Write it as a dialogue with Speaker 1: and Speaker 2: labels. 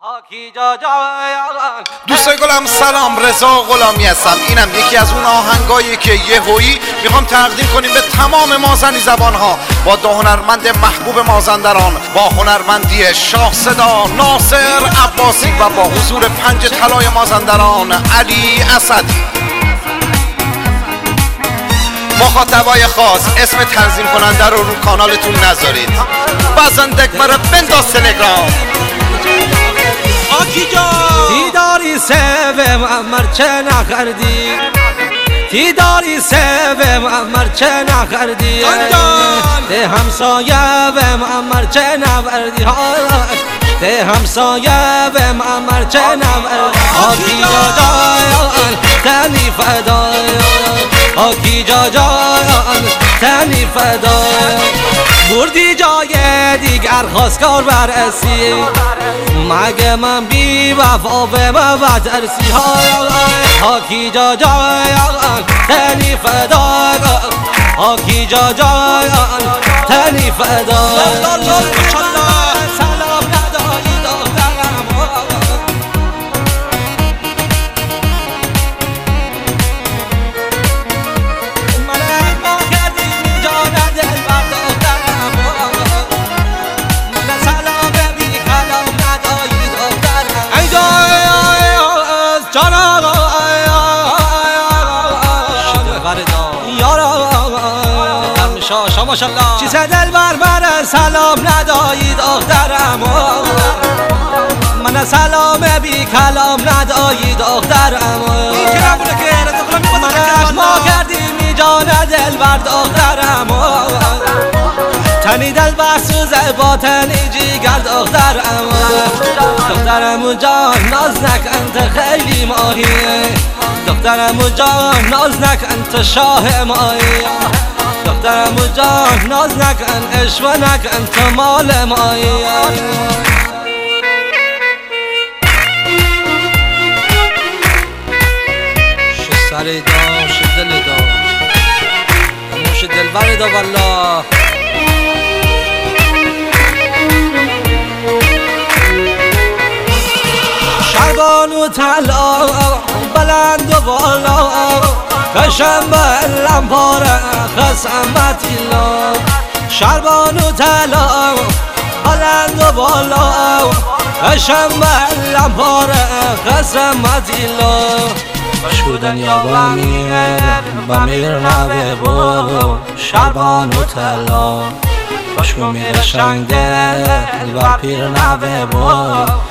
Speaker 1: دوستای گلم سلام، رضا غلامی هستم. اینم یکی از اون آهنگایی که یهویی میخوام تقدیم کنیم به تمام مازنی زبانها با دو هنرمند محبوب مازندران، با هنرمندی شاه صدا ناصر عباسی و با حضور 5 طلای مازندران علی اسدی. مخاطبای خاص اسم تنظیم کننده رو کانالتون نذارید. بازندک مرا بنداز تلگرام.
Speaker 2: آکی جان
Speaker 3: دیداری سوم امر چه نخردی، دیداری سوم امر چه نخردی، ده همسایه وم امر چه نوردی، ده همسایه وم امر چه نوردی. آکی جان تنی فدای، آکی جان تنی فدای، بردی جای دیگر خواستگار برسی، مگه من بی وفا به من ترسی. آکی جان تنی فدای، آکی جان تنی فدای. سلام ندایی دخترم، ماشاءالله چی دل بر سلام ندایی دخترم، من سلام بی کلام ندایی دخترم، من ما کردیم جان دل بر دخترم، تنی دل بر سوزه با تنی جیگر دخترم. دخترم جان ناز نکن تو خیلی ماهیه، دخترم جان ناز نکن تو شاه ماهی، دخترم جان ناز نکن اشوه نکن تو مال مایی. ش سری دا ش دل دا موش دل بر دا والله. شربان و طلا بلند و بالا، کشم به لمپاره خسمت ایلا، شربان و طلا بلند و بالا، کشم به لمپاره خسمت ایلا. شو دنیا با میر نوه با شربان و طلا، شو میر شنگ دل و پیر نوه با